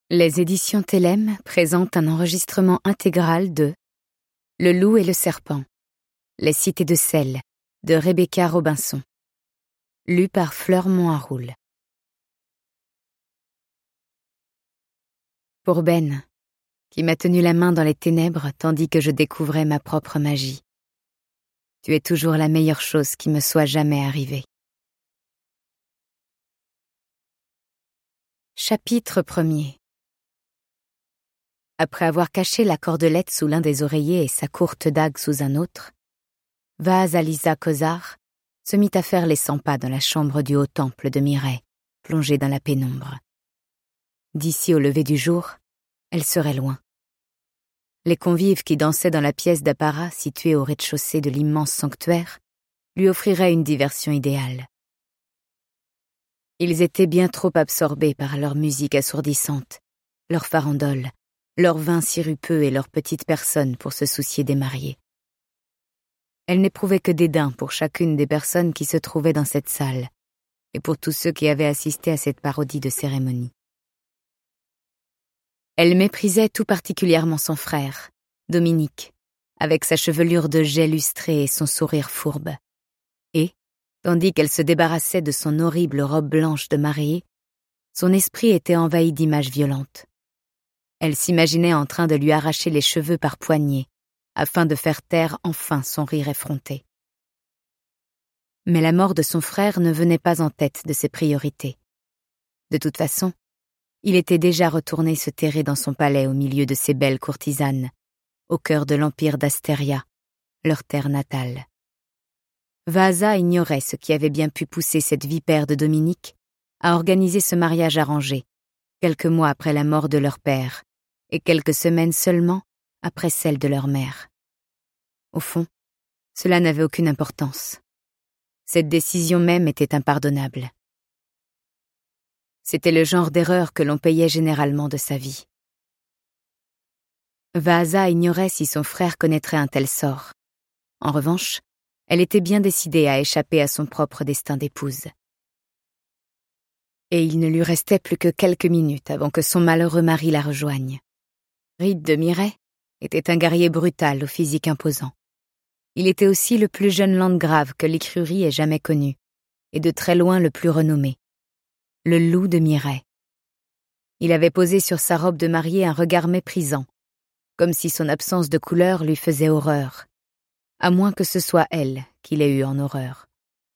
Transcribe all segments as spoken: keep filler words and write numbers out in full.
Les éditions Télème présentent un enregistrement intégral de Le loup et le serpent, Les cités de sel, de Rebecca Robinson. Lu par Fleur Monharoul. Pour Ben, qui m'a tenu la main dans les ténèbres tandis que je découvrais ma propre magie. Tu es toujours la meilleure chose qui me soit jamais arrivée. Chapitre premier. Après avoir caché la cordelette sous l'un des oreillers et sa courte dague sous un autre, Vasilisa Kozar se mit à faire les cent pas dans la chambre du haut temple de Mireille, plongée dans la pénombre. D'ici au lever du jour, elle serait loin. Les convives qui dansaient dans la pièce d'apparat située au rez-de-chaussée de l'immense sanctuaire lui offriraient une diversion idéale. Ils étaient bien trop absorbés par leur musique assourdissante, leur farandole, leur vin sirupeux et leurs petites personnes pour se soucier des mariés. Elle n'éprouvait que dédain pour chacune des personnes qui se trouvaient dans cette salle et pour tous ceux qui avaient assisté à cette parodie de cérémonie. Elle méprisait tout particulièrement son frère, Dominique, avec sa chevelure de jais lustrée et son sourire fourbe. Et, tandis qu'elle se débarrassait de son horrible robe blanche de mariée, son esprit était envahi d'images violentes. Elle s'imaginait en train de lui arracher les cheveux par poignées, afin de faire taire enfin son rire effronté. Mais la mort de son frère ne venait pas en tête de ses priorités. De toute façon, il était déjà retourné se terrer dans son palais au milieu de ses belles courtisanes, au cœur de l'empire d'Astéria, leur terre natale. Vaasa ignorait ce qui avait bien pu pousser cette vipère de Dominique à organiser ce mariage arrangé, quelques mois après la mort de leur père, et quelques semaines seulement après celle de leur mère. Au fond, cela n'avait aucune importance. Cette décision même était impardonnable. C'était le genre d'erreur que l'on payait généralement de sa vie. Vaasa ignorait si son frère connaîtrait un tel sort. En revanche, elle était bien décidée à échapper à son propre destin d'épouse. Et il ne lui restait plus que quelques minutes avant que son malheureux mari la rejoigne. Reed de Mireille était un guerrier brutal au physique imposant. Il était aussi le plus jeune landgrave que l'écurie ait jamais connu, et de très loin le plus renommé. Le loup de Mireille. Il avait posé sur sa robe de mariée un regard méprisant, comme si son absence de couleur lui faisait horreur, à moins que ce soit elle qui l'ait eu en horreur.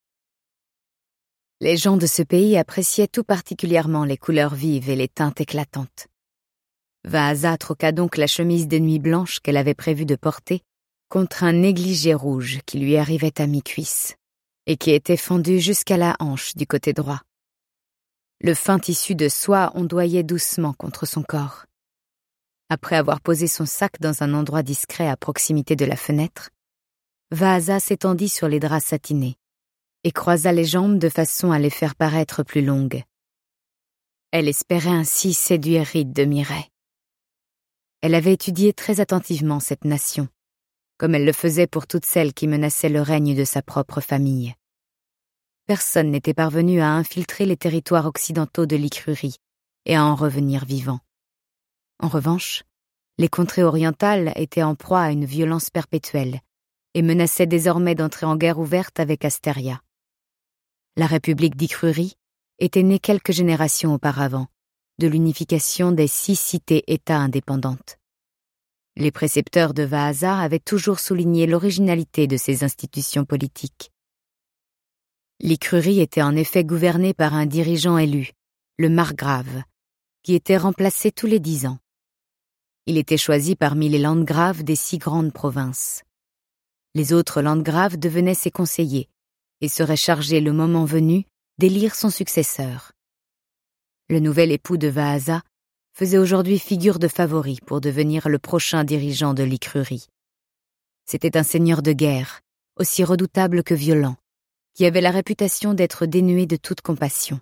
Les gens de ce pays appréciaient tout particulièrement les couleurs vives et les teintes éclatantes. Vaasa troqua donc la chemise de nuit blanche qu'elle avait prévu de porter contre un négligé rouge qui lui arrivait à mi-cuisse et qui était fendu jusqu'à la hanche du côté droit. Le fin tissu de soie ondoyait doucement contre son corps. Après avoir posé son sac dans un endroit discret à proximité de la fenêtre, Vaasa s'étendit sur les draps satinés et croisa les jambes de façon à les faire paraître plus longues. Elle espérait ainsi séduire Reed de Mireille. Elle avait étudié très attentivement cette nation, comme elle le faisait pour toutes celles qui menaçaient le règne de sa propre famille. Personne n'était parvenu à infiltrer les territoires occidentaux de l'écurie et à en revenir vivant. En revanche, les contrées orientales étaient en proie à une violence perpétuelle et menaçaient désormais d'entrer en guerre ouverte avec Astéria. La République d'Écurie était née quelques générations auparavant, de l'unification des six cités-États indépendantes. Les précepteurs de Vaasa avaient toujours souligné l'originalité de ces institutions politiques. L'écurie était en effet gouvernée par un dirigeant élu, le margrave, qui était remplacé tous les dix ans. Il était choisi parmi les landgraves des six grandes provinces. Les autres landgraves devenaient ses conseillers et seraient chargés le moment venu d'élire son successeur. Le nouvel époux de Vaasa faisait aujourd'hui figure de favori pour devenir le prochain dirigeant de l'écurie. C'était un seigneur de guerre, aussi redoutable que violent, qui avait la réputation d'être dénué de toute compassion.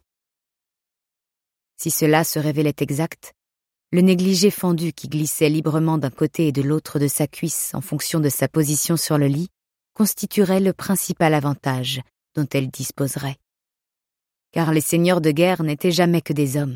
Si cela se révélait exact, le négligé fendu qui glissait librement d'un côté et de l'autre de sa cuisse en fonction de sa position sur le lit constituerait le principal avantage dont elle disposerait. Car les seigneurs de guerre n'étaient jamais que des hommes.